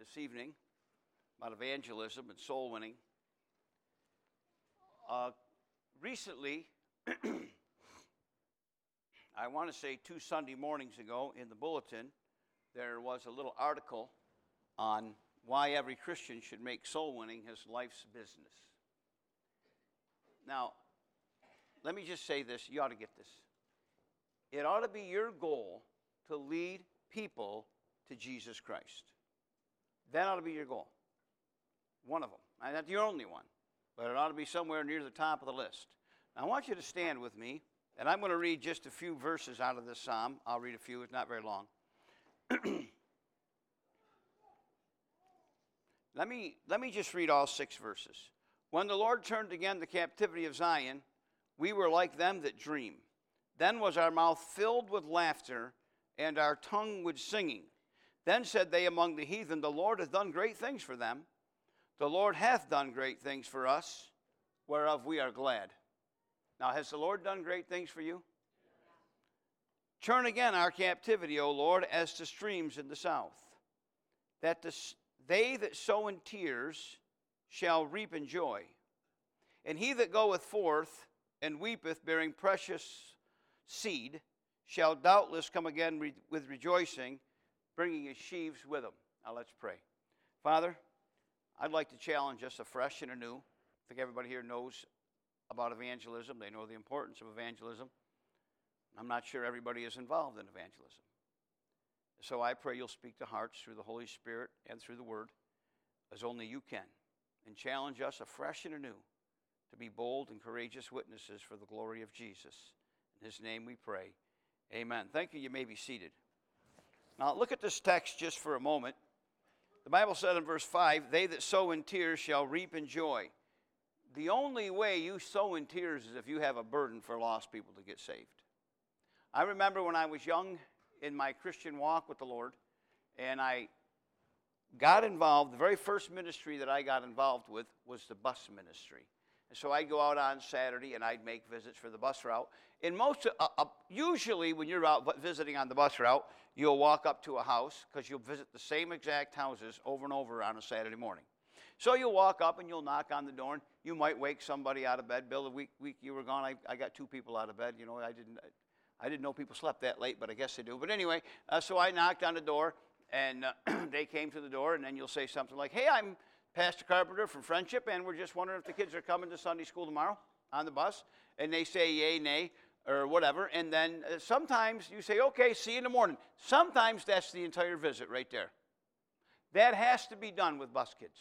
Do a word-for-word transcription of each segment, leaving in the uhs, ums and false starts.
this evening about evangelism and soul winning. Uh, recently, I want to say two Sunday mornings ago in the bulletin, there was a little article on why every Christian should make soul winning his life's business. Now, let me just say this. You ought to get this. It ought to be your goal to lead people to Jesus Christ. That ought to be your goal. One of them. And not the only one, but it ought to be somewhere near the top of the list. Now, I want you to stand with me, and I'm going to read just a few verses out of this psalm. I'll read a few. It's not very long. let me, let me just read all six verses. When the Lord turned again the captivity of Zion, we were like them that dream. Then was our mouth filled with laughter, and our tongue with singing. Then said they among the heathen, the Lord hath done great things for them. The Lord hath done great things for us, whereof we are glad. Now, has the Lord done great things for you? Turn again our captivity, O Lord, as to streams in the south, that the, they that sow in tears shall reap in joy. And he that goeth forth and weepeth, bearing precious seed, shall doubtless come again re- with rejoicing, bringing his sheaves with him. Now let's pray. Father, I'd like to challenge us afresh and anew. I think everybody here knows about evangelism. They know the importance of evangelism. I'm not sure everybody is involved in evangelism. So I pray you'll speak to hearts through the Holy Spirit and through the Word, as only you can, and challenge us afresh and anew to be bold and courageous witnesses for the glory of Jesus. In his name we pray. Amen. Thank you. You may be seated. Now look at this text just for a moment. The Bible said in verse five, they that sow in tears shall reap in joy. The only way you sow in tears is if you have a burden for lost people to get saved. I remember when I was young in my Christian walk with the Lord, and I got involved, the very first ministry that I got involved with was the bus ministry. And so I'd go out on Saturday and I'd make visits for the bus route. And most, uh, uh, usually when you're out visiting on the bus route, you'll walk up to a house because you'll visit the same exact houses over and over on a Saturday morning. So you'll walk up and you'll knock on the door, and you might wake somebody out of bed. Bill, the week, week you were gone, I, I got two people out of bed. You know, I didn't, I didn't know people slept that late, but I guess they do. But anyway, uh, so I knocked on the door, and uh, they came to the door, and then you'll say something like, hey, I'm Pastor Carpenter from Friendship, and we're just wondering if the kids are coming to Sunday school tomorrow on the bus. And they say yay, nay, or whatever. And then uh, sometimes you say, okay, see you in the morning. Sometimes that's the entire visit right there. That has to be done with bus kids.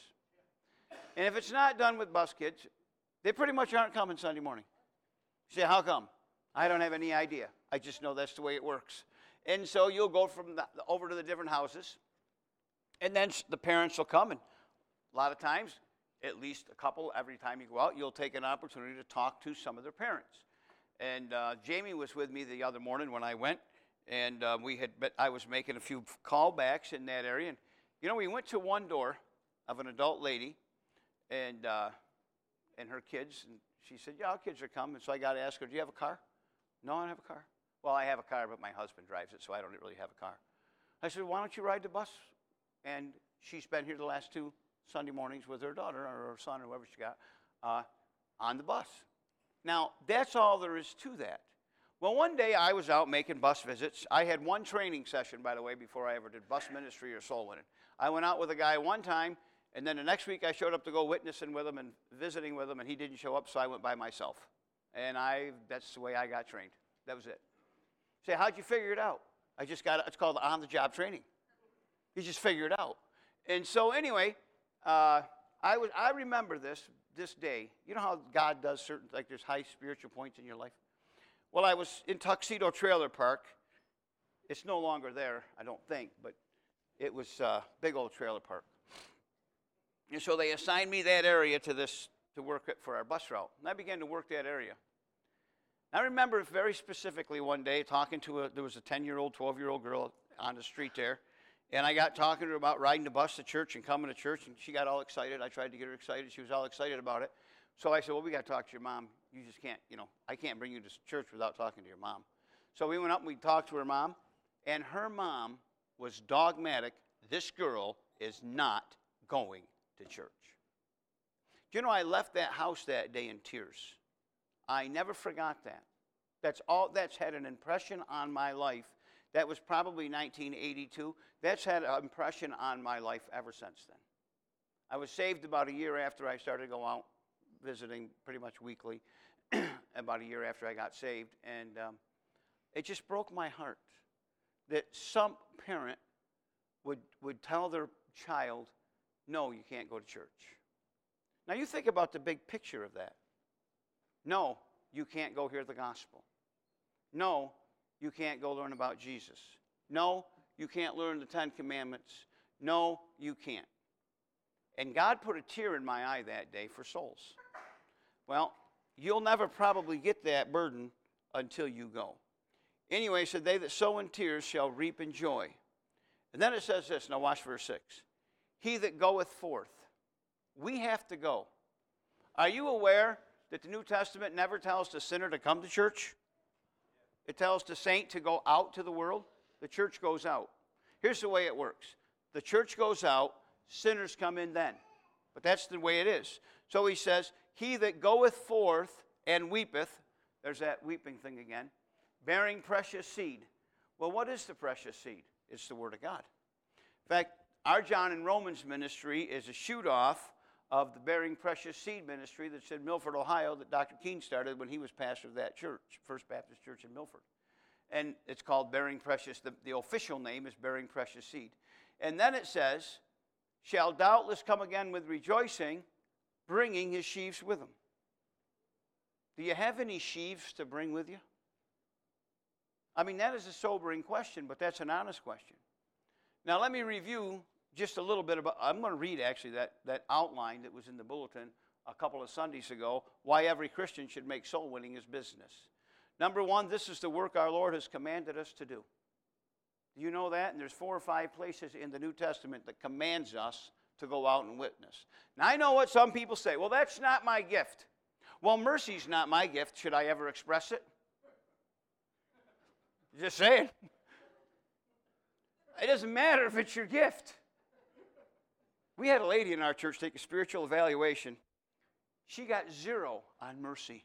And if it's not done with bus kids, they pretty much aren't coming Sunday morning. You say, how come? I don't have any idea. I just know that's the way it works. And so you'll go from the, over to the different houses, and then the parents will come, and a lot of times, at least a couple, every time you go out, you'll take an opportunity to talk to some of their parents. And uh, Jamie was with me the other morning when I went, and uh, we had. Been, I was making a few callbacks in that area. And, you know, we went to one door of an adult lady and uh, and her kids, and she said, yeah, our kids are coming. So I got to ask her, do you have a car? No, I don't have a car. Well, I have a car, but my husband drives it, so I don't really have a car. I said, why don't you ride the bus? And she's been here the last two Sunday mornings with her daughter or her son or whoever she got uh, on the bus. Now, that's all there is to that. Well, one day I was out making bus visits. I had one training session, by the way, before I ever did bus ministry or soul winning. I went out with a guy one time, and then the next week I showed up to go witnessing with him and visiting with him, and he didn't show up, so I went by myself. And I that's the way I got trained. That was it. Say, how'd you figure it out? I just got, it's called on-the-job training. You just figure it out. And so anyway, uh, I was I remember this this day. You know how God does certain, like there's high spiritual points in your life? Well, I was in Tuxedo Trailer Park. It's no longer there, I don't think, but it was a big old trailer park. And so they assigned me that area to this to work it for our bus route. And I began to work that area. I remember very specifically one day talking to a, there was a ten-year-old, twelve-year-old girl on the street there, and I got talking to her about riding the bus to church and coming to church, and she got all excited. I tried to get her excited. She was all excited about it. So I said, well, we got to talk to your mom. You just can't, you know, I can't bring you to church without talking to your mom. So we went up and we talked to her mom, and her mom was dogmatic. This girl is not going to church. Do you know I left that house that day in tears? I never forgot that. That's all. That's had an impression on my life. That was probably nineteen eighty-two. That's had an impression on my life ever since then. I was saved about a year after I started to go out visiting pretty much weekly, about a year after I got saved. And um, it just broke my heart that some parent would, would tell their child, no, you can't go to church. Now you think about the big picture of that. No, you can't go hear the gospel. No, you can't go learn about Jesus. No, you can't learn the Ten Commandments. No, you can't. And God put a tear in my eye that day for souls. Well, you'll never probably get that burden until you go. Anyway, it said, they that sow in tears shall reap in joy. And then it says this, now watch verse six. He that goeth forth. We have to go. Are you aware that the New Testament never tells the sinner to come to church? It tells the saint to go out to the world. The church goes out. Here's the way it works. The church goes out, sinners come in then. But that's the way it is. So he says, he that goeth forth and weepeth, there's that weeping thing again, bearing precious seed. Well, what is the precious seed? It's the Word of God. In fact, our John and Romans ministry is a shoot-off of the Bearing Precious Seed ministry that's in Milford, Ohio, that Doctor Keene started when he was pastor of that church, First Baptist Church in Milford. And it's called Bearing Precious, the, the official name is Bearing Precious Seed. And then it says, shall doubtless come again with rejoicing, bringing his sheaves with him. Do you have any sheaves to bring with you? I mean, that is a sobering question, but that's an honest question. Now, let me review just a little bit about, I'm going to read actually that, that outline that was in the bulletin a couple of Sundays ago, why every Christian should make soul winning his business. Number one, this is the work our Lord has commanded us to do. Do you know that? And there's four or five places in the New Testament that commands us to go out and witness. Now, I know what some people say. Well, that's not my gift. Well, mercy's not my gift. Should I ever express it? Just saying. It doesn't matter if it's your gift. We had a lady in our church take a spiritual evaluation. She got zero on mercy.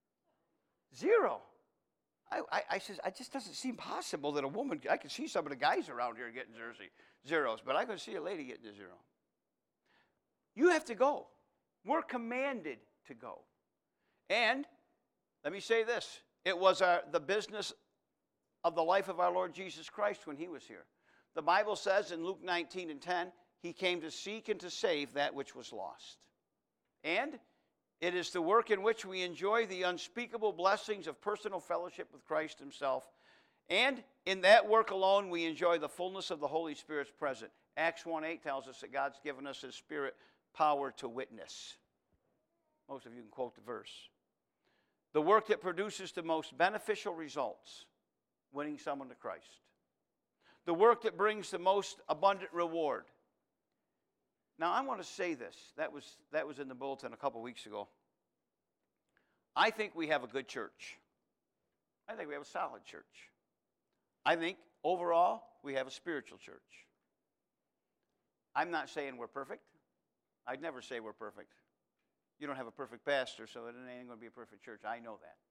Zero. I, I, I says, it just doesn't seem possible that a woman, I can see some of the guys around here getting jersey, zeros, but I can see a lady getting a zero. You have to go. We're commanded to go. And let me say this. It was our, the business of the life of our Lord Jesus Christ when he was here. The Bible says in Luke nineteen and ten, he came to seek and to save that which was lost. And it is the work in which we enjoy the unspeakable blessings of personal fellowship with Christ himself. And in that work alone, we enjoy the fullness of the Holy Spirit's presence. Acts one eight tells us that God's given us his Spirit power to witness. Most of you can quote the verse. The work that produces the most beneficial results, winning someone to Christ. The work that brings the most abundant reward. Now, I want to say this. That was, that was in the bulletin a couple weeks ago. I think we have a good church. I think we have a solid church. I think, overall, we have a spiritual church. I'm not saying we're perfect. I'd never say we're perfect. You don't have a perfect pastor, so it ain't going to be a perfect church. I know that.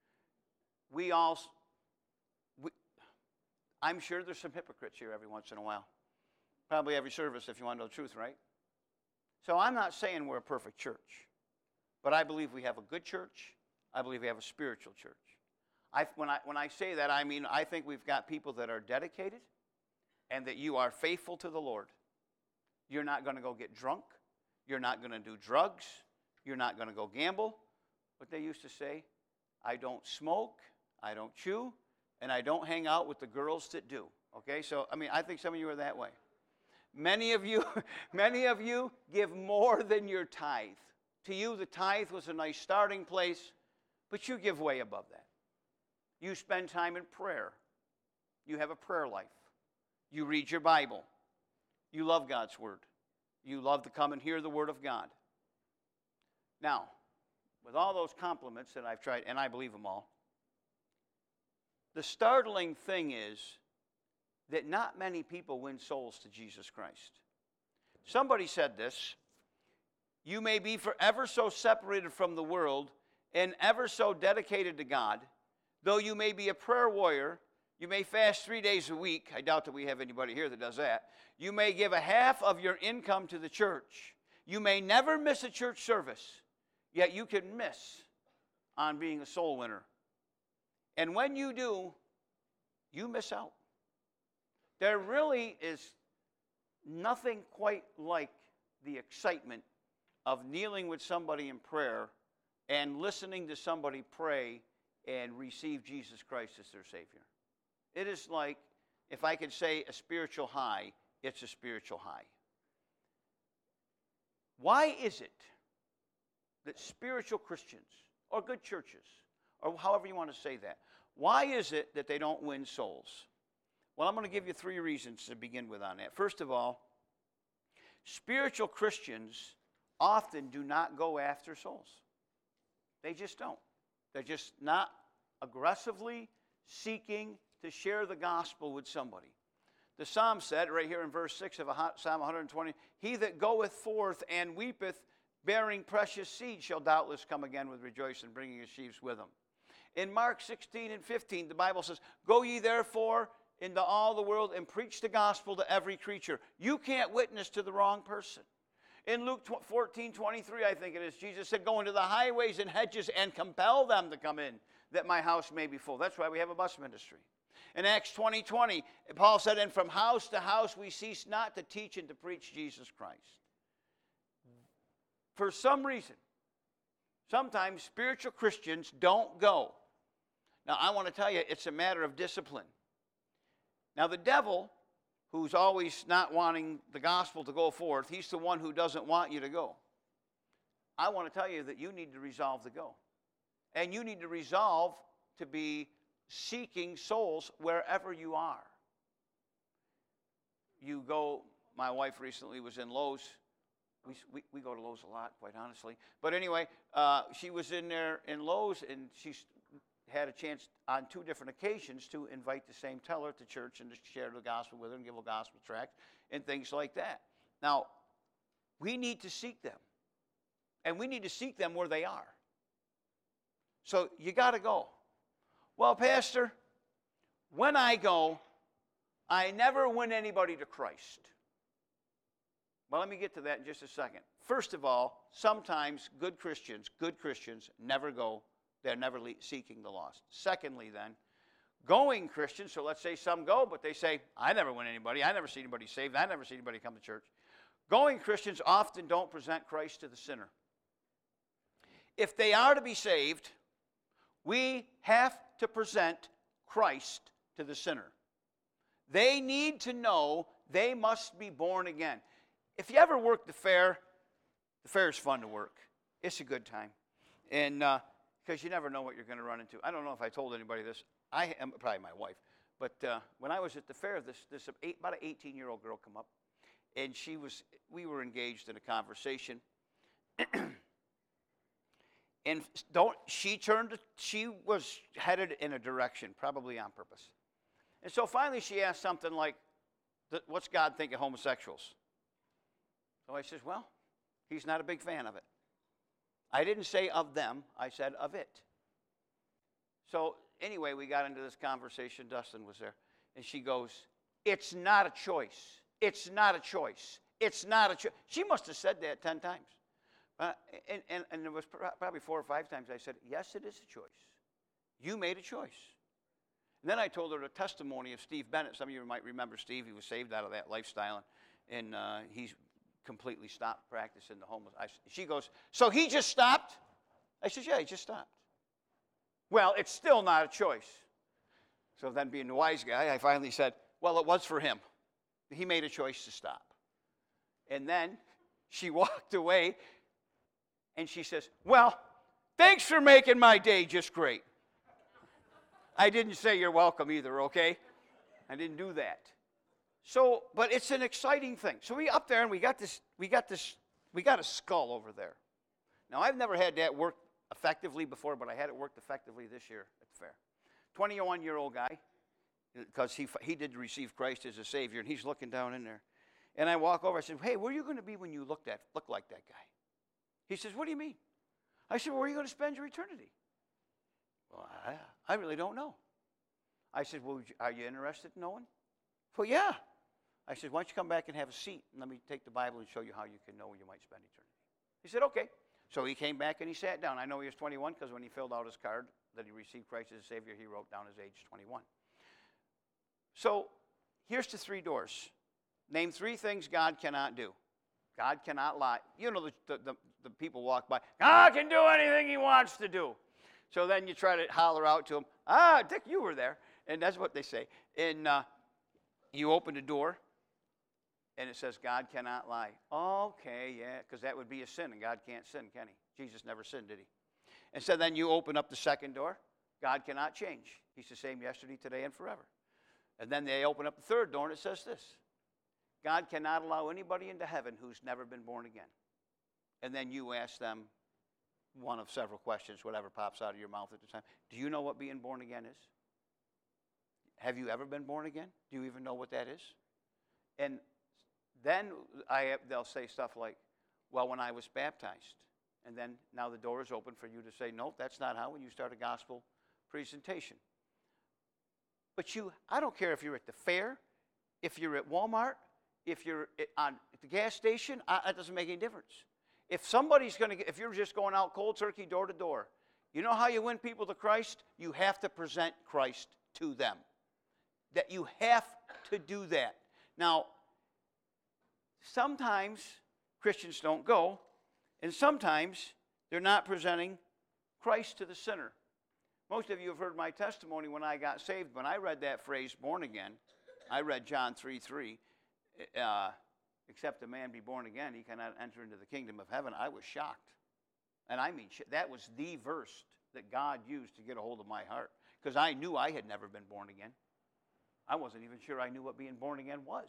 We all, we, I'm sure there's some hypocrites here every once in a while. Probably every service if you want to know the truth, right? So I'm not saying we're a perfect church, but I believe we have a good church. I believe we have a spiritual church. I, when, I, when I say that, I mean I think we've got people that are dedicated and that you are faithful to the Lord. You're not going to go get drunk. You're not going to do drugs. You're not going to go gamble. What they used to say, I don't smoke, I don't chew, and I don't hang out with the girls that do. Okay, so, I mean, I think some of you are that way. Many of you, many of you give more than your tithe. To you, the tithe was a nice starting place, but you give way above that. You spend time in prayer. You have a prayer life. You read your Bible. You love God's Word. You love to come and hear the Word of God. Now, with all those compliments that I've tried, and I believe them all, the startling thing is that not many people win souls to Jesus Christ. Somebody said this: you may be forever so separated from the world and ever so dedicated to God, though you may be a prayer warrior, you may fast three days a week. I doubt that we have anybody here that does that. You may give a half of your income to the church. You may never miss a church service, yet you can miss on being a soul winner. And when you do, you miss out. There really is nothing quite like the excitement of kneeling with somebody in prayer and listening to somebody pray and receive Jesus Christ as their Savior. It is like, if I could say a spiritual high, it's a spiritual high. Why is it that spiritual Christians, or good churches, or however you want to say that, why is it that they don't win souls? Well, I'm going to give you three reasons to begin with on that. First of all, spiritual Christians often do not go after souls. They just don't. They're just not aggressively seeking to share the gospel with somebody. The psalm said, right here in verse six of Psalm one twenty, he that goeth forth and weepeth, bearing precious seed, shall doubtless come again with rejoicing, bringing his sheaves with him. In Mark sixteen and fifteen, the Bible says, go ye therefore into all the world and preach the gospel to every creature. You can't witness to the wrong person. In Luke fourteen twenty-three, I think it is, Jesus said, go into the highways and hedges and compel them to come in, that my house may be full. That's why we have a bus ministry. In Acts twenty twenty, Paul said, and from house to house we cease not to teach and to preach Jesus Christ. For some reason, sometimes spiritual Christians don't go. Now, I want to tell you, it's a matter of discipline. Now, the devil, who's always not wanting the gospel to go forth, he's the one who doesn't want you to go. I want to tell you that you need to resolve to go. And you need to resolve to be seeking souls wherever you are. You go, my wife recently was in Lowe's. We, we, we go to Lowe's a lot, quite honestly. But anyway, uh, she was in there in Lowe's, and she had a chance on two different occasions to invite the same teller to church and to share the gospel with her and give a gospel tract and things like that. Now, we need to seek them. And we need to seek them where they are. So you got to go. Well, Pastor, when I go, I never win anybody to Christ. Well, let me get to that in just a second. First of all, sometimes good Christians, good Christians never go. They're never le- seeking the lost. Secondly, then, going Christians, so let's say some go, but they say, I never win anybody. I never see anybody saved. I never see anybody come to church. Going Christians often don't present Christ to the sinner. If they are to be saved, we have to present Christ to the sinner. They need to know they must be born again. If you ever work the fair, the fair is fun to work. It's a good time. And because uh, you never know what you're going to run into. I don't know if I told anybody this. I am probably my wife. But uh, when I was at the fair, this, this eight, about an eighteen-year-old girl come up. And she was, we were engaged in a conversation. And don't, she turned, she was headed in a direction, probably on purpose. And so finally she asked something like, what's God think of homosexuals? So I says, well, he's not a big fan of it. I didn't say of them, I said of it. So anyway, we got into this conversation. Dustin was there. And she goes, it's not a choice. It's not a choice. It's not a choice. She must have said that ten times. Uh, and, and, and there was probably four or five times I said, yes, it is a choice. You made a choice. And then I told her the testimony of Steve Bennett. Some of you might remember Steve. He was saved out of that lifestyle, and, and uh, he's completely stopped practicing the homeless. I, she goes, so he just stopped? I said, yeah, he just stopped. Well, it's still not a choice. So then being the wise guy, I finally said, well, it was for him. He made a choice to stop. And then she walked away, and she says, well, thanks for making my day just great. I didn't say you're welcome either, okay? I didn't do that. So, but it's an exciting thing. So we up there, and we got this, we got this, we got a skull over there. Now, I've never had that work effectively before, but I had it worked effectively this year at the fair. twenty-one-year-old guy, because he, he did receive Christ as a Savior, and he's looking down in there. And I walk over. I said, hey, where are you going to be when you look, that, look like that guy? He says, what do you mean? I said, well, where are you going to spend your eternity? Well, I, I really don't know. I said, well, are you interested in knowing? Well, yeah. I said, why don't you come back and have a seat, and let me take the Bible and show you how you can know where you might spend eternity. He said, okay. So he came back and he sat down. I know he was twenty-one because when he filled out his card that he received Christ as a Savior, he wrote down his age twenty-one. So here's the three doors. Name three things God cannot do. God cannot lie. You know, the, the, the, the people walk by, God can do anything he wants to do. So then you try to holler out to him, ah, Dick, you were there. And that's what they say. And uh, you open the door, and it says, God cannot lie. Okay, yeah, because that would be a sin, and God can't sin, can he? Jesus never sinned, did he? And so then you open up the second door. God cannot change. He's the same yesterday, today, and forever. And then they open up the third door, and it says this. God cannot allow anybody into heaven who's never been born again. And then you ask them one of several questions, whatever pops out of your mouth at the time. Do you know what being born again is? Have you ever been born again? Do you even know what that is? And then I, they'll say stuff like, well, when I was baptized. And then now the door is open for you to say, no, that's not how, when you start a gospel presentation. But you, I don't care if you're at the fair, if you're at Walmart, if you're at, on, at the gas station, I, it doesn't make any difference. If somebody's going to, if you're just going out cold turkey, door to door, you know how you win people to Christ? You have to present Christ to them. That you have to do that. Now, sometimes Christians don't go, and sometimes they're not presenting Christ to the sinner. Most of you have heard my testimony when I got saved. When I read that phrase, born again, I read John three three, uh, except a man be born again, he cannot enter into the kingdom of heaven. I was shocked. And I mean, that was the verse that God used to get a hold of my heart, because I knew I had never been born again. I wasn't even sure I knew what being born again was.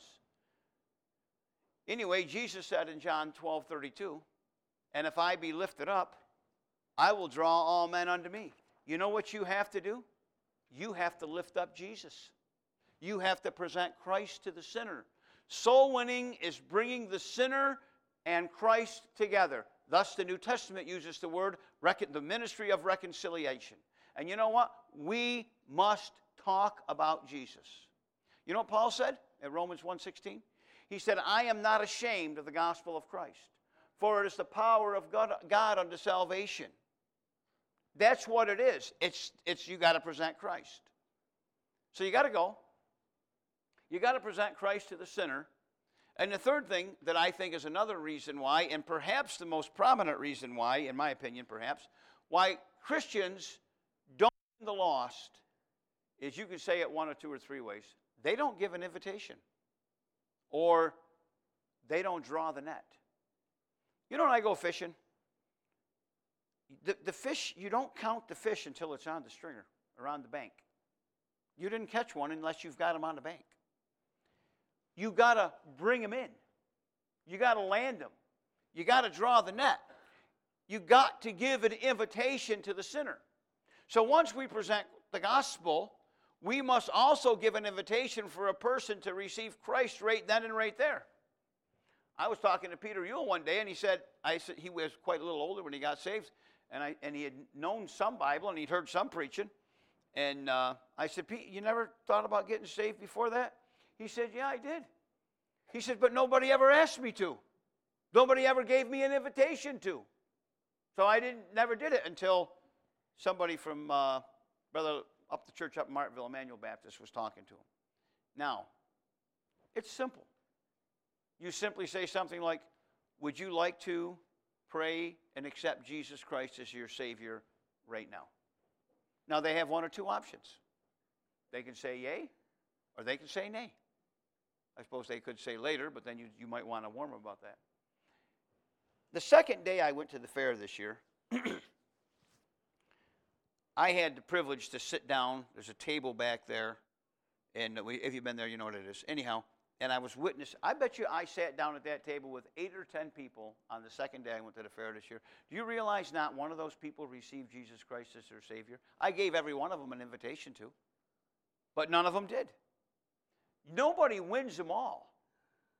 Anyway, Jesus said in John twelve thirty-two, and if I be lifted up, I will draw all men unto me. You know what you have to do? You have to lift up Jesus. You have to present Christ to the sinner. Soul winning is bringing the sinner and Christ together. Thus, the New Testament uses the word, the ministry of reconciliation. And you know what? We must talk about Jesus. You know what Paul said in Romans one sixteen? He said, I am not ashamed of the gospel of Christ, for it is the power of God, God unto salvation. That's what it is. It's, it's you got to present Christ. So you got to go. You got to present Christ to the sinner. And the third thing that I think is another reason why, and perhaps the most prominent reason why, in my opinion perhaps, why Christians don't win the lost, is you can say it one or two or three ways. They don't give an invitation, or they don't draw the net. You know when I go fishing, the, the fish, you don't count the fish until it's on the stringer or on the bank. You didn't catch one unless you've got them on the bank. You got to bring them in. You got to land them. You got to draw the net. You got to give an invitation to the sinner. So once we present the gospel, we must also give an invitation for a person to receive Christ right then and right there. I was talking to Peter Ewell one day, and he said, I said he was quite a little older when he got saved, and I and he had known some Bible, and he'd heard some preaching. And uh, I said, Pete, you never thought about getting saved before that? He said, yeah, I did. He said, but nobody ever asked me to. Nobody ever gave me an invitation to. So I didn't, never did it until somebody from uh, Brother up the church up in Martinville, Emmanuel Baptist, was talking to him. Now, it's simple. You simply say something like, would you like to pray and accept Jesus Christ as your Savior right now? Now, they have one or two options. They can say yay, or they can say nay. I suppose they could say later, but then you, you might want to warn them about that. The second day I went to the fair this year, I had the privilege to sit down. There's a table back there, and we, if you've been there, you know what it is. Anyhow, and I was witness. I bet you I sat down at that table with eight or ten people on the second day I went to the fair this year. Do you realize not one of those people received Jesus Christ as their Savior? I gave every one of them an invitation to, but none of them did. Nobody wins them all.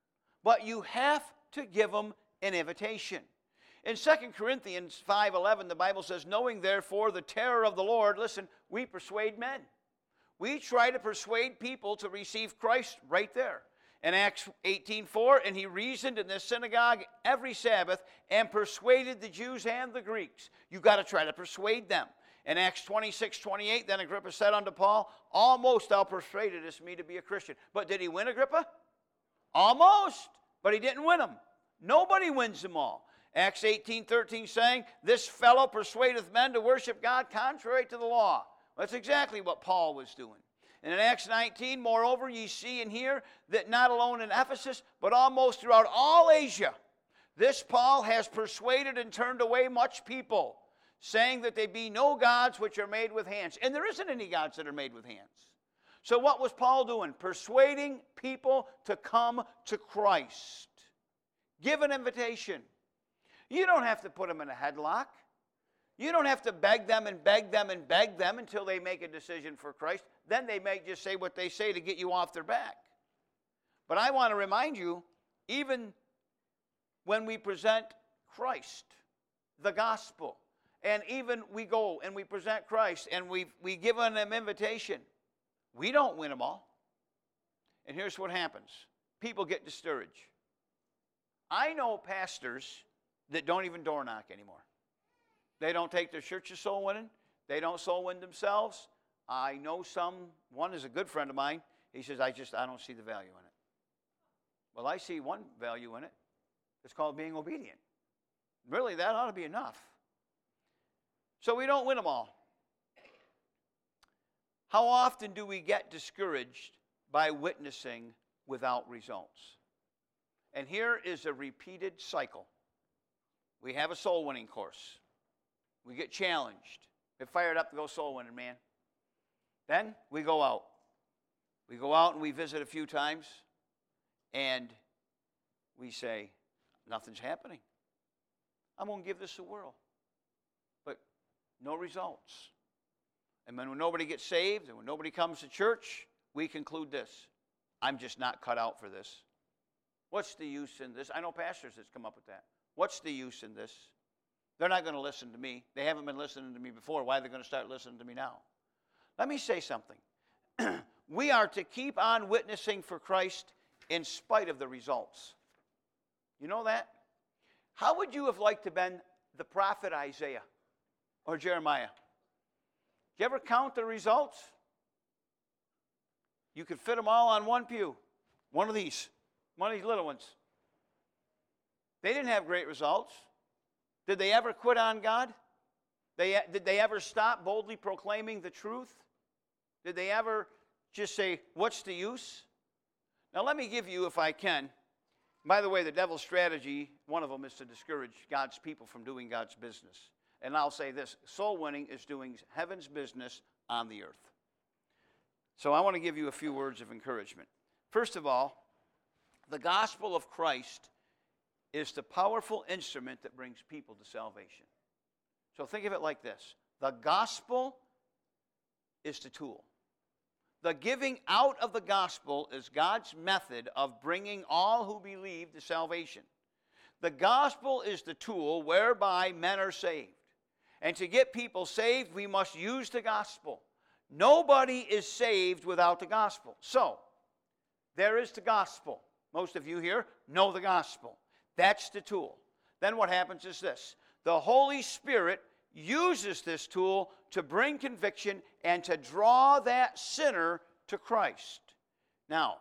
but you have to give them an invitation. In Second Corinthians five eleven, the Bible says, knowing therefore the terror of the Lord, listen, we persuade men. We try to persuade people to receive Christ right there. In Acts eighteen four, and he reasoned in the synagogue every Sabbath and persuaded the Jews and the Greeks. You've got to try to persuade them. In Acts twenty-six twenty-eight, then Agrippa said unto Paul, almost thou persuadedst me to be a Christian. But did he win Agrippa? Almost, but he didn't win them. Nobody wins them all. Acts eighteen thirteen saying, this fellow persuadeth men to worship God contrary to the law. That's exactly what Paul was doing. And in Acts nineteen, moreover, ye see and hear that not alone in Ephesus, but almost throughout all Asia, this Paul has persuaded and turned away much people, saying that they be no gods which are made with hands. And there isn't any gods that are made with hands. So what was Paul doing? Persuading people to come to Christ. Give an invitation. You don't have to put them in a headlock. You don't have to beg them and beg them and beg them until they make a decision for Christ. Then they may just say what they say to get you off their back. But I want to remind you, even when we present Christ, the gospel, and even we go and we present Christ and we we give them an invitation, we don't win them all. And here's what happens. People get discouraged. I know pastors that don't even door knock anymore. They don't take their church to soul winning. They don't soul win themselves. I know some, one is a good friend of mine. He says, I just, I don't see the value in it. Well, I see one value in it. It's called being obedient. Really, that ought to be enough. So we don't win them all. How often do we get discouraged by witnessing without results? And here is a repeated cycle. We have a soul winning course. We get challenged. Get fired up to go soul winning, man. Then we go out. We go out and we visit a few times, and we say, nothing's happening. I'm going to give this a whirl. But no results. And when nobody gets saved and when nobody comes to church, we conclude this. I'm just not cut out for this. What's the use in this? I know pastors that's come up with that. What's the use in this? They're not going to listen to me. They haven't been listening to me before. Why are they going to start listening to me now? Let me say something. We are to keep on witnessing for Christ in spite of the results. You know that? How would you have liked to have been the prophet Isaiah or Jeremiah? Did you ever count the results? You could fit them all on one pew. One of these. One of these little ones. They didn't have great results. Did they ever quit on God? They, did they ever stop boldly proclaiming the truth? Did they ever just say, what's the use? Now let me give you, if I can, by the way, the devil's strategy, one of them is to discourage God's people from doing God's business. And I'll say this, soul winning is doing heaven's business on the earth. So I want to give you a few words of encouragement. First of all, the gospel of Christ is the powerful instrument that brings people to salvation. So think of it like this. The gospel is the tool. The giving out of the gospel is God's method of bringing all who believe to salvation. The gospel is the tool whereby men are saved. And to get people saved, we must use the gospel. Nobody is saved without the gospel. So, there is the gospel. Most of you here know the gospel. That's the tool. Then what happens is this. The Holy Spirit uses this tool to bring conviction and to draw that sinner to Christ. Now,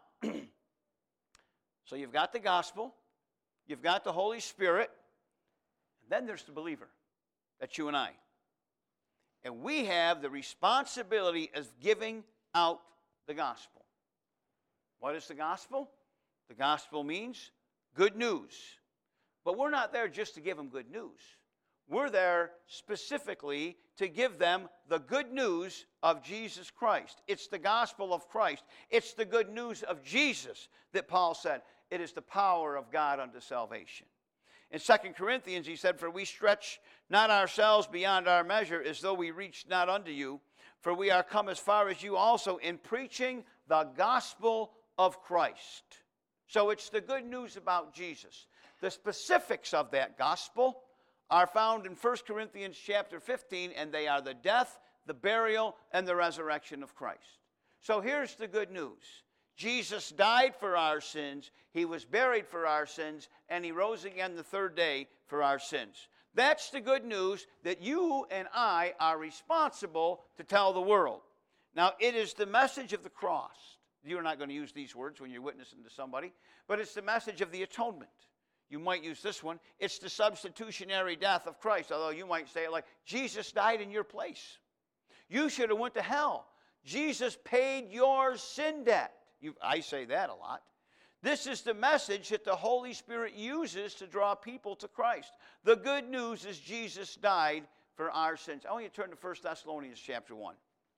so you've got the gospel, you've got the Holy Spirit, and then there's the believer. That's you and I. And we have the responsibility of giving out the gospel. What is the gospel? The gospel means good news. But we're not there just to give them good news. We're there specifically to give them the good news of Jesus Christ. It's the gospel of Christ. It's the good news of Jesus that Paul said. It is the power of God unto salvation. In Second Corinthians, he said, for we stretch not ourselves beyond our measure, as though we reached not unto you. For we are come as far as you also in preaching the gospel of Christ. So it's the good news about Jesus. The specifics of that gospel are found in First Corinthians chapter fifteen, and they are the death, the burial, and the resurrection of Christ. So here's the good news. Jesus died for our sins, he was buried for our sins, and he rose again the third day for our sins. That's the good news that you and I are responsible to tell the world. Now, it is the message of the cross. You're not going to use these words when you're witnessing to somebody, but it's the message of the atonement. You might use this one. It's the substitutionary death of Christ, although you might say it like, Jesus died in your place. You should have went to hell. Jesus paid your sin debt. You, I say that a lot. This is the message that the Holy Spirit uses to draw people to Christ. The good news is Jesus died for our sins. I want you to turn to First Thessalonians chapter one.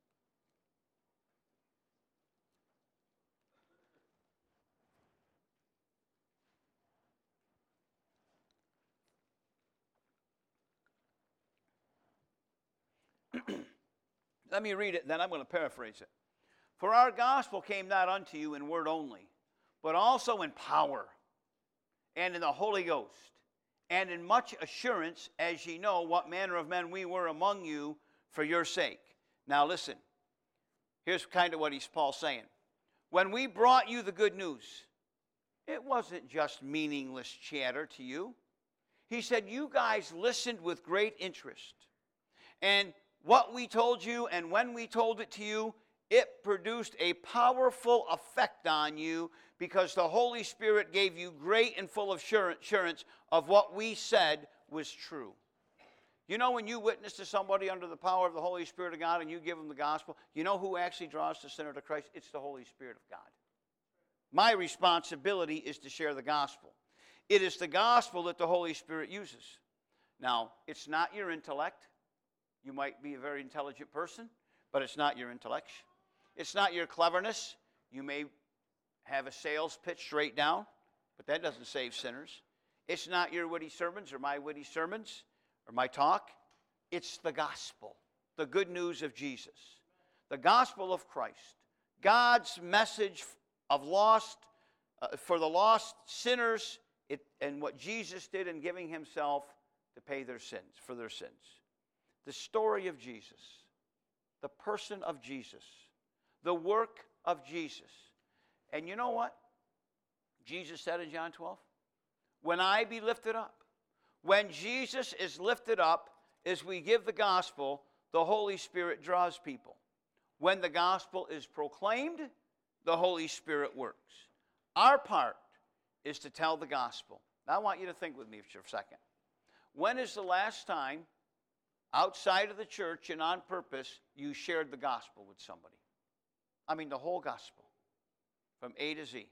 Let me read it, then I'm going to paraphrase it. For our gospel came not unto you in word only, but also in power, and in the Holy Ghost, and in much assurance, as ye know what manner of men we were among you for your sake. Now listen, here's kind of what he's Paul's saying. When we brought you the good news, it wasn't just meaningless chatter to you. He said, you guys listened with great interest. And what we told you and when we told it to you, it produced a powerful effect on you because the Holy Spirit gave you great and full assurance of what we said was true. You know, when you witness to somebody under the power of the Holy Spirit of God and you give them the gospel, you know who actually draws the sinner to Christ? It's the Holy Spirit of God. My responsibility is to share the gospel. It is the gospel that the Holy Spirit uses. Now, it's not your intellect. You might be a very intelligent person, but it's not your intellect. It's not your cleverness. You may have a sales pitch straight down, but that doesn't save sinners. It's not your witty sermons or my witty sermons or my talk. It's the gospel, the good news of Jesus, the gospel of Christ, God's message of lost uh, for the lost sinners, it, and what Jesus did in giving himself to pay their sins, for their sins. The story of Jesus, the person of Jesus, the work of Jesus. And you know what? Jesus said in John twelve, when I be lifted up, when Jesus is lifted up, as we give the gospel, the Holy Spirit draws people. When the gospel is proclaimed, the Holy Spirit works. Our part is to tell the gospel. Now I want you to think with me for a second. When is the last time, outside of the church and on purpose, you shared the gospel with somebody? I mean the whole gospel, from A to Z.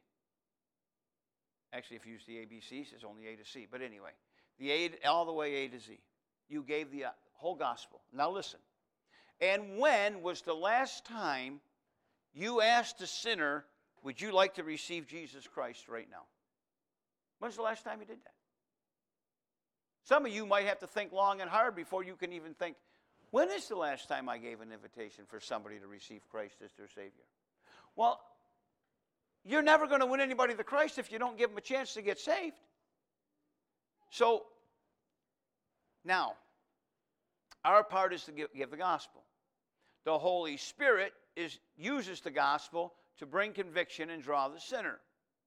Actually, if you use the A B Cs, it's only A to C. But anyway, the A to, all the way A to Z. You gave the uh, whole gospel. Now listen. And when was the last time you asked a sinner, would you like to receive Jesus Christ right now? When's the last time you did that? Some of you might have to think long and hard before you can even think, when is the last time I gave an invitation for somebody to receive Christ as their Savior? Well, you're never going to win anybody to Christ if you don't give them a chance to get saved. So, now, our part is to give, give the gospel. The Holy Spirit is, uses the gospel to bring conviction and draw the sinner.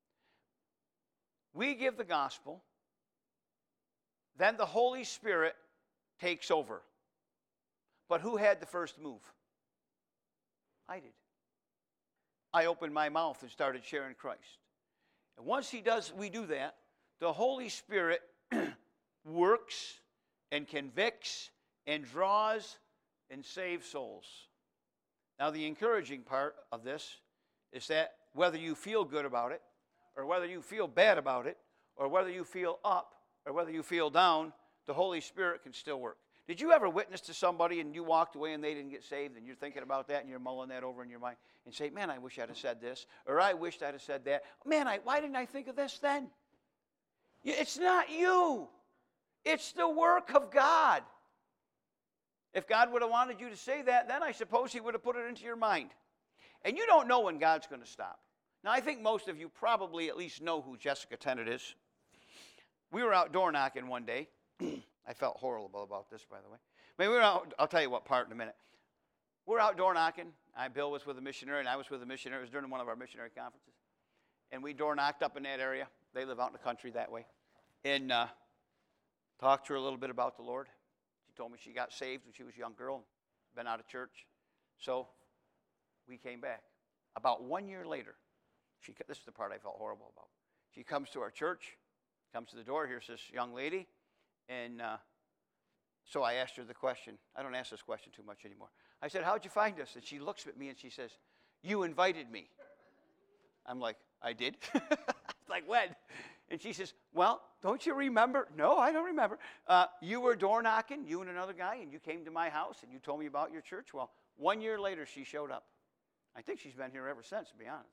We give the gospel, then the Holy Spirit takes over. But who had the first move? I did. I opened my mouth and started sharing Christ. And once he does, we do that, the Holy Spirit works and convicts and draws and saves souls. Now, the encouraging part of this is that whether you feel good about it, or whether you feel bad about it, or whether you feel up, or whether you feel down, the Holy Spirit can still work. Did you ever witness to somebody and you walked away and they didn't get saved, and you're thinking about that and you're mulling that over in your mind and say, man, I wish I'd have said this, or I wished I'd have said that. Man, I, why didn't I think of this then? It's not you. It's the work of God. If God would have wanted you to say that, then I suppose he would have put it into your mind. And you don't know when God's going to stop. Now, I think most of you probably at least know who Jessica Tennant is. We were out door knocking one day. I felt horrible about this, by the way. I mean, we were out, I'll tell you what part in a minute. We're out door knocking. I, Bill was with a missionary, and I was with a missionary. It was during one of our missionary conferences. And we door knocked up in that area. They live out in the country that way. And uh, talked to her a little bit about the Lord. She told me she got saved when she was a young girl, been out of church. So we came back. About one year later, she, this is the part I felt horrible about. She comes to our church, comes to the door. Here's this young lady. And uh, so I asked her the question. I don't ask this question too much anymore. I said, how'd you find us? And she looks at me and she says, you invited me. I'm like, I did? Like, when? And she says, well, don't you remember? No, I don't remember. Uh, you were door knocking, you and another guy, and you came to my house and you told me about your church. Well, one year later, she showed up. I think she's been here ever since, to be honest.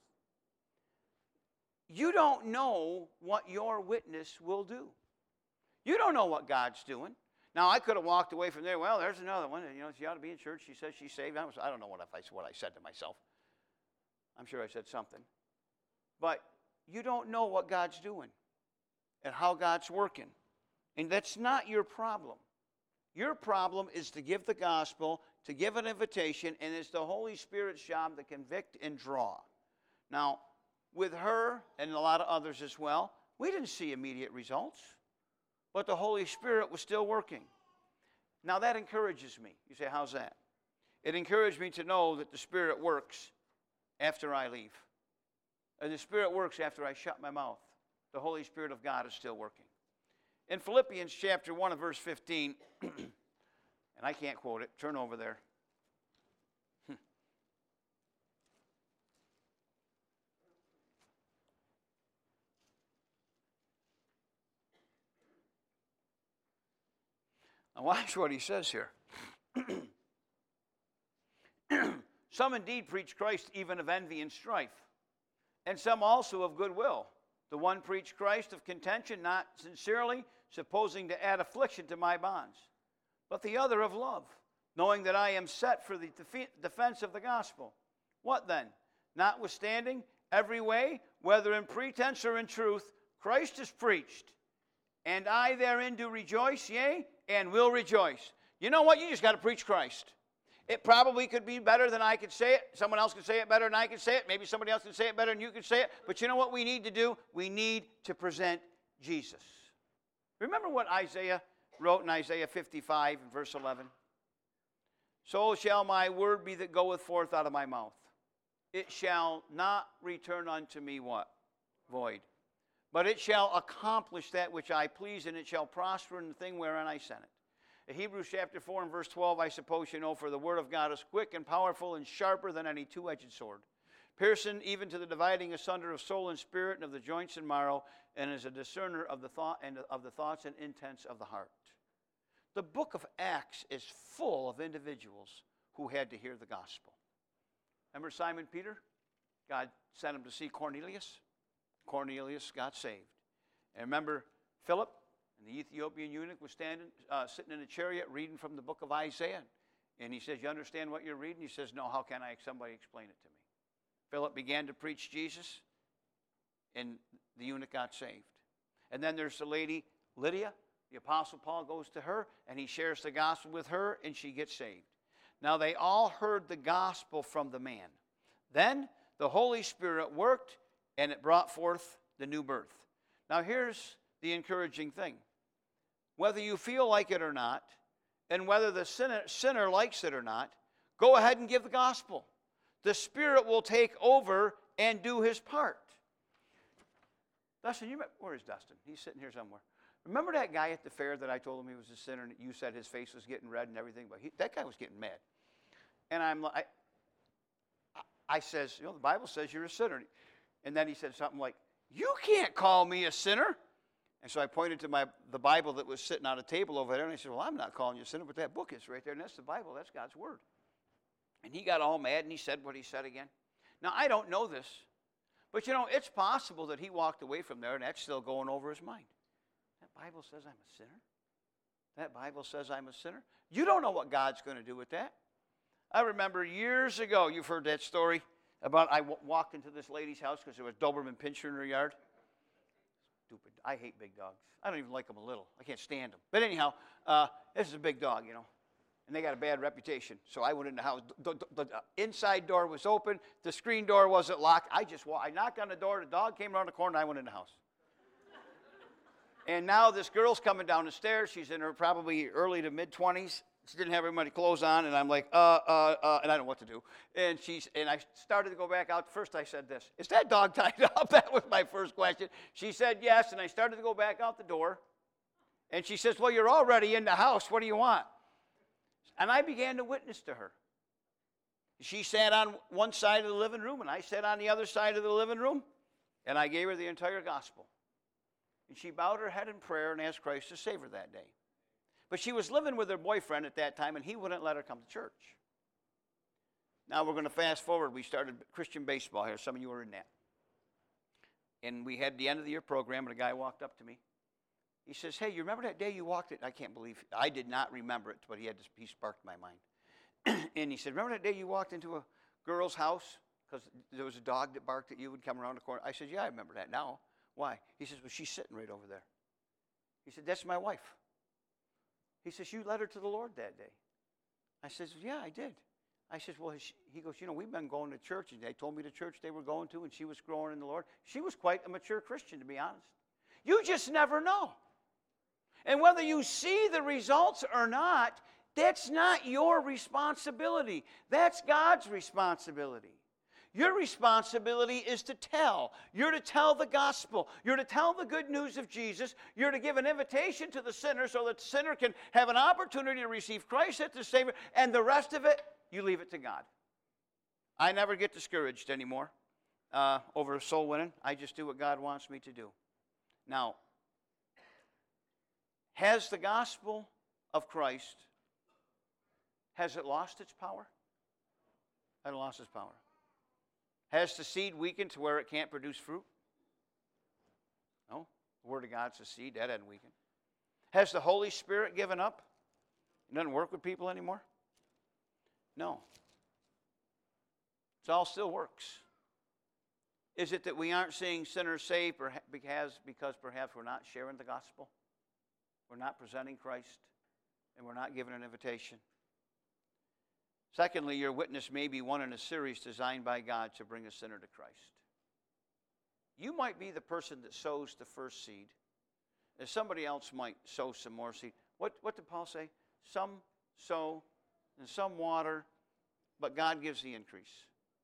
You don't know what your witness will do. You don't know what God's doing. Now, I could have walked away from there. Well, there's another one. You know, she ought to be in church. She says she's saved. I, was, I don't know what, if I, what I said to myself. I'm sure I said something. But you don't know what God's doing and how God's working. And that's not your problem. Your problem is to give the gospel, to give an invitation, and it's the Holy Spirit's job to convict and draw. Now, with her and a lot of others as well, we didn't see immediate results, but the Holy Spirit was still working. Now, that encourages me. You say, how's that? It encouraged me to know that the Spirit works after I leave. And the Spirit works after I shut my mouth. The Holy Spirit of God is still working. In Philippians chapter one and verse fifteen, and I can't quote it, turn over there. Now watch what he says here. Some indeed preach Christ even of envy and strife, and some also of goodwill. The one preached Christ of contention, not sincerely, supposing to add affliction to my bonds, but the other of love, knowing that I am set for the defe- defense of the gospel. What then? Notwithstanding, every way, whether in pretense or in truth, Christ is preached, and I therein do rejoice, yea, and will rejoice. You know what? You just got to preach Christ. It probably could be better than I could say it. Someone else could say it better than I could say it. Maybe somebody else could say it better than you could say it. But you know what we need to do? We need to present Jesus. Remember what Isaiah wrote in Isaiah fifty-five and verse eleven? So shall my word be that goeth forth out of my mouth. It shall not return unto me what? Void. But it shall accomplish that which I please, and it shall prosper in the thing wherein I sent it. In Hebrews chapter four and verse twelve, I suppose you know, for the word of God is quick and powerful and sharper than any two-edged sword, piercing even to the dividing asunder of soul and spirit and of the joints and marrow, and is a discerner of the thought and of the thoughts and intents of the heart. The book of Acts is full of individuals who had to hear the gospel. Remember Simon Peter? God sent him to see Cornelius. Cornelius got saved. And remember Philip? And the Ethiopian eunuch was standing, uh, sitting in a chariot reading from the book of Isaiah. And he says, you understand what you're reading? He says, no, how can I? Somebody explain it to me. Philip began to preach Jesus, and the eunuch got saved. And then there's the lady, Lydia. The Apostle Paul goes to her, and he shares the gospel with her, and she gets saved. Now, they all heard the gospel from the man. Then the Holy Spirit worked, and it brought forth the new birth. Now, here's the encouraging thing. Whether you feel like it or not, and whether the sinner, sinner likes it or not, go ahead and give the gospel. The Spirit will take over and do his part. Dustin, you met, where is Dustin? He's sitting here somewhere. Remember that guy at the fair that I told him he was a sinner, and you said his face was getting red and everything, but he, that guy was getting mad. And I'm like, I, I says, you know, the Bible says you're a sinner. And then he said something like, you can't call me a sinner. And so I pointed to my the Bible that was sitting on a table over there, and I said, well, I'm not calling you a sinner, but that book is right there, and that's the Bible. That's God's Word. And he got all mad, and he said what he said again. Now, I don't know this, but, you know, it's possible that he walked away from there, and that's still going over his mind. That Bible says I'm a sinner? That Bible says I'm a sinner? You don't know what God's going to do with that. I remember years ago, you've heard that story. About I w- walked into this lady's house because there was Doberman Pinscher in her yard. Stupid. I hate big dogs. I don't even like them a little. I can't stand them. But anyhow, uh, this is a big dog, you know. And they got a bad reputation. So I went in the house. The, the, the inside door was open. The screen door wasn't locked. I just wa- I knocked on the door. The dog came around the corner, and I went in the house. And now this girl's coming down the stairs. She's in her probably early to mid-twenties. She didn't have everybody clothes on, and I'm like, uh, uh, uh, and I don't know what to do. And she's, and I started to go back out. First I said this, is that dog tied up? That was my first question. She said yes, and I started to go back out the door. And she says, well, you're already in the house. What do you want? And I began to witness to her. She sat on one side of the living room, and I sat on the other side of the living room, and I gave her the entire gospel. And she bowed her head in prayer and asked Christ to save her that day. But she was living with her boyfriend at that time, and he wouldn't let her come to church. Now we're going to fast forward. We started Christian baseball here. Some of you were in that. And we had the end of the year program, and a guy walked up to me. He says, hey, you remember that day you walked it? I can't believe, I did not remember it, but he had this, he sparked my mind. And he said, remember that day you walked into a girl's house because there was a dog that barked at you and come around the corner? I said, yeah, I remember that now. Why? He says, well, she's sitting right over there. He said, that's my wife. He says, you led her to the Lord that day. I says, yeah, I did. I says, well, she, he goes, you know, we've been going to church, and they told me the church they were going to, and she was growing in the Lord. She was quite a mature Christian, to be honest. You just never know. And whether you see the results or not, that's not your responsibility. That's God's responsibility. Your responsibility is to tell. You're to tell the gospel. You're to tell the good news of Jesus. You're to give an invitation to the sinner so that the sinner can have an opportunity to receive Christ as the Savior, and the rest of it, you leave it to God. I never get discouraged anymore uh, over soul winning. I just do what God wants me to do. Now, has the gospel of Christ, has it lost its power? Has it lost its power? Has the seed weakened to where it can't produce fruit? No. The Word of God's the seed. That hadn't weakened. Has the Holy Spirit given up? It doesn't work with people anymore? No. It all still works. Is it that we aren't seeing sinners saved because, because perhaps we're not sharing the gospel? We're not presenting Christ, and we're not giving an invitation? Secondly, your witness may be one in a series designed by God to bring a sinner to Christ. You might be the person that sows the first seed, and somebody else might sow some more seed. What, what did Paul say? Some sow and some water, but God gives the increase.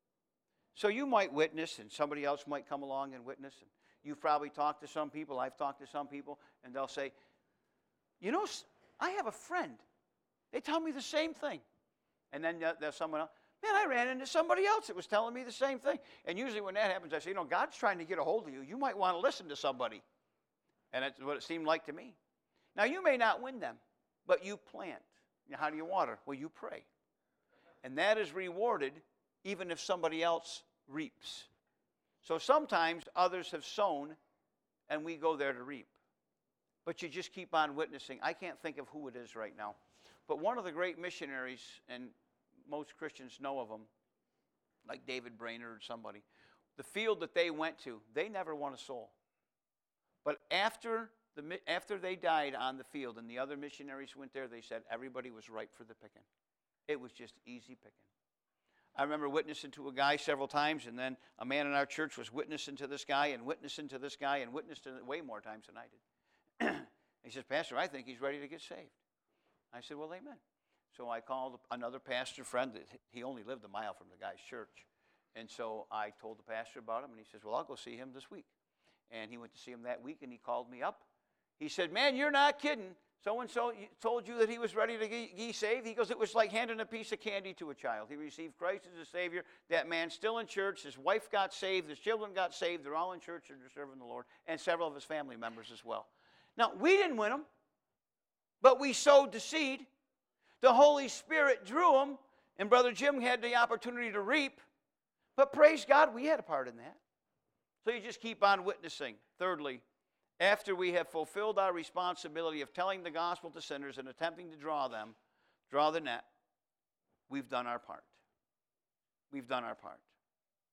So you might witness, and somebody else might come along and witness. And you've probably talked to some people. I've talked to some people, and they'll say, you know, I have a friend. They tell me the same thing. And then there's someone else. Man, I ran into somebody else that was telling me the same thing. And usually when that happens, I say, you know, God's trying to get a hold of you. You might want to listen to somebody. And that's what it seemed like to me. Now, you may not win them, but you plant. Now, how do you water? Well, you pray. And that is rewarded even if somebody else reaps. So sometimes others have sown, and we go there to reap. But you just keep on witnessing. I can't think of who it is right now. But one of the great missionaries, and most Christians know of them, like David Brainerd or somebody, the field that they went to, they never won a soul. But after, the, after they died on the field and the other missionaries went there, they said everybody was ripe for the picking. It was just easy picking. I remember witnessing to a guy several times, and then a man in our church was witnessing to this guy and witnessing to this guy and witnessing to way more times than I did. He says, Pastor, I think he's ready to get saved. I said, well, amen. So I called another pastor friend. That he only lived a mile from the guy's church. And so I told the pastor about him, and he says, well, I'll go see him this week. And he went to see him that week, and he called me up. He said, man, you're not kidding. So-and-so told you that he was ready to get saved. He goes, it was like handing a piece of candy to a child. He received Christ as a Savior. That man's still in church. His wife got saved. His children got saved. They're all in church and they're serving the Lord. And several of his family members as well. Now, we didn't win them, but we sowed the seed. The Holy Spirit drew them, and Brother Jim had the opportunity to reap. But praise God, we had a part in that. So you just keep on witnessing. Thirdly, after we have fulfilled our responsibility of telling the gospel to sinners and attempting to draw them, draw the net, we've done our part. We've done our part.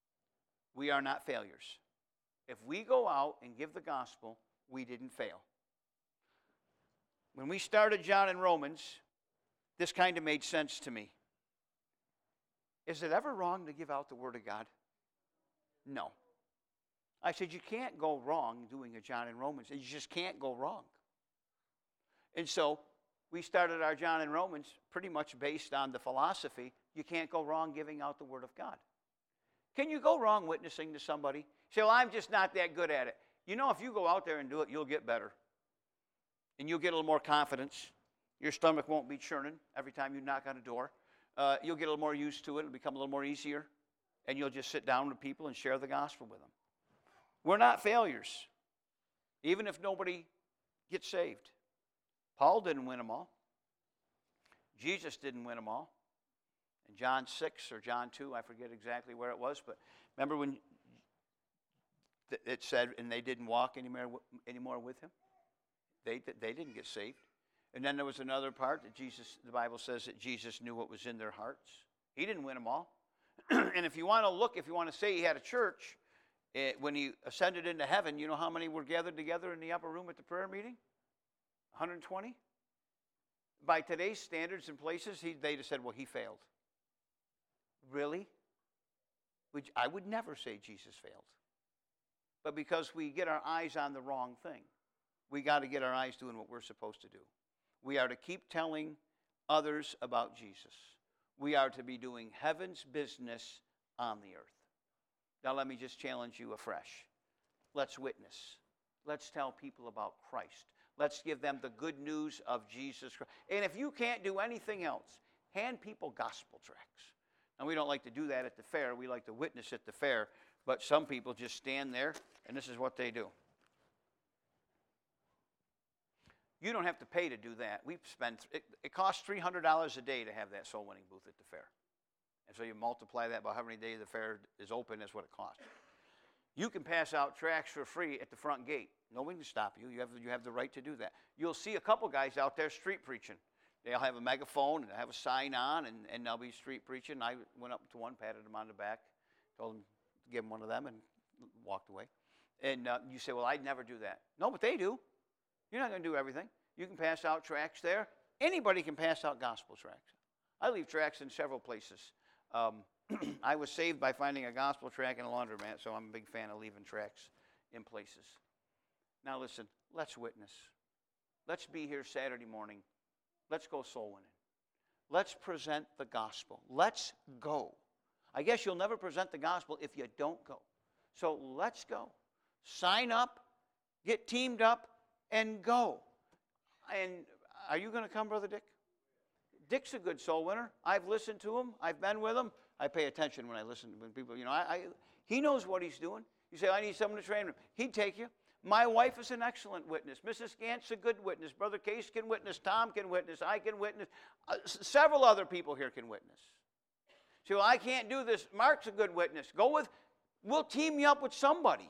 we are not failures. If we go out and give the gospel, we didn't fail. When we started John and Romans, this kind of made sense to me. Is it ever wrong to give out the Word of God? No. I said, you can't go wrong doing a John and Romans. You just can't go wrong. And so we started our John and Romans pretty much based on the philosophy, you can't go wrong giving out the Word of God. Can you go wrong witnessing to somebody? Say, well, I'm just not that good at it. You know, if you go out there and do it, you'll get better. And you'll get a little more confidence. Your stomach won't be churning every time you knock on a door. Uh, you'll get a little more used to it. It'll become a little more easier. And you'll just sit down with people and share the gospel with them. We're not failures, even if nobody gets saved. Paul didn't win them all. Jesus didn't win them all. In John six or John two, I forget exactly where it was, but remember when it said, and they didn't walk anymore, anymore with him? They, they didn't get saved. And then there was another part that Jesus, the Bible says that Jesus knew what was in their hearts. He didn't win them all. And if you want to look, if you want to say he had a church, it, when he ascended into heaven, you know how many were gathered together in the upper room at the prayer meeting? one hundred twenty? By today's standards and places, he, they'd have said, well, he failed. Really? Would, I would never say Jesus failed. But because we get our eyes on the wrong thing, we got to get our eyes doing what we're supposed to do. We are to keep telling others about Jesus. We are to be doing heaven's business on the earth. Now let me just challenge you afresh. Let's witness. Let's tell people about Christ. Let's give them the good news of Jesus Christ. And if you can't do anything else, hand people gospel tracts. And we don't like to do that at the fair. We like to witness at the fair. But some people just stand there, and this is what they do. You don't have to pay to do that. We spend, it, it costs three hundred dollars a day to have that soul winning booth at the fair. And so you multiply that by how many days the fair is open, that's what it costs. You can pass out tracts for free at the front gate. Nobody can stop you. You have, you have the right to do that. You'll see a couple guys out there street preaching. They'll have a megaphone and have a sign on, and, and they'll be street preaching. I went up to one, patted him on the back, told him to give him one of them, and walked away. And uh, you say, well, I'd never do that. No, but they do. You're not going to do everything. You can pass out tracts there. Anybody can pass out gospel tracts. I leave tracts in several places. Um, I was saved by finding a gospel tract in a laundromat, so I'm a big fan of leaving tracts in places. Now listen, let's witness. Let's be here Saturday morning. Let's go soul winning. Let's present the gospel. Let's go. I guess you'll never present the gospel if you don't go. So let's go. Sign up, get teamed up, and go. And are you going to come, Brother Dick? Dick's a good soul winner. I've listened to him. I've been with him. I pay attention when I listen to when people, you know, I, I, he knows what he's doing. You say, I need someone to train him. He'd take you. My wife is an excellent witness. Missus Gant's a good witness. Brother Case can witness. Tom can witness. I can witness. Uh, s- several other people here can witness. So well, I can't do this. Mark's a good witness. Go with, we'll team you up with somebody.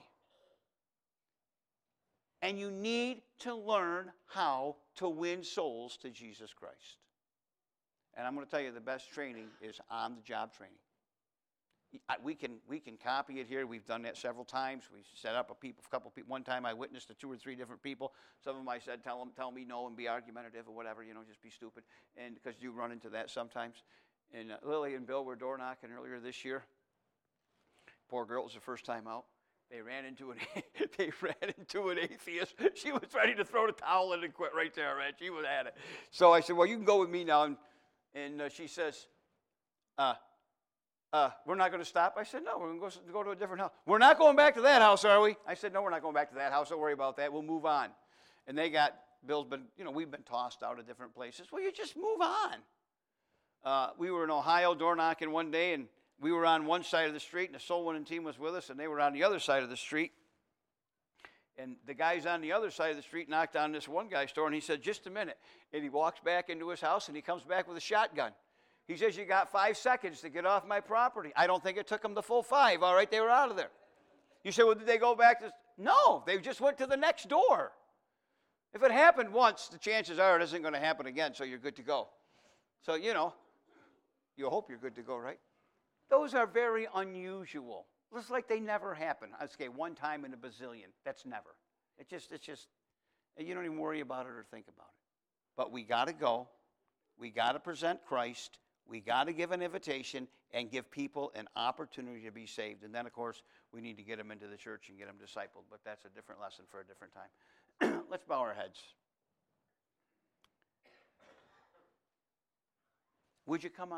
And you need to learn how to win souls to Jesus Christ. And I'm going to tell you the best training is on-the-job training. We can we can copy it here. We've done that several times. We set up a people, a couple people. One time I witnessed to two or three different people. Some of them I said, tell them, tell me no and be argumentative or whatever, you know, just be stupid. And because you run into that sometimes. And uh, Lily and Bill were door knocking earlier this year. Poor girl, it was the first time out. They ran into an they ran into an atheist. She was ready to throw the towel in and quit right there, man. She was at it. So I said, well, you can go with me now. And, and uh, she says, uh, uh, we're not going to stop? I said, no, we're going to go to a different house. We're not going back to that house, are we? I said, no, we're not going back to that house. Don't worry about that. We'll move on. And they got, Bill's been, you know, we've been tossed out of different places. Well, you just move on. Uh, we were in Ohio door knocking one day, and we were on one side of the street, and the soul winning team was with us, and they were on the other side of the street. And the guys on the other side of the street knocked on this one guy's door, and he said, just a minute. And he walks back into his house, and he comes back with a shotgun. He says, you got five seconds to get off my property. I don't think it took them the full five. All right, they were out of there. You say, well, did they go back to? No, they just went to the next door. If it happened once, the chances are it isn't going to happen again, so you're good to go. So, you know, you hope you're good to go, right? Those are very unusual. Just like they never happen. I say one time in a bazillion. That's never. It just, it's just, you don't even worry about it or think about it. But we got to go. We got to present Christ. We got to give an invitation and give people an opportunity to be saved. And then, of course, we need to get them into the church and get them discipled. But that's a different lesson for a different time. Let's bow our heads. Would you come on?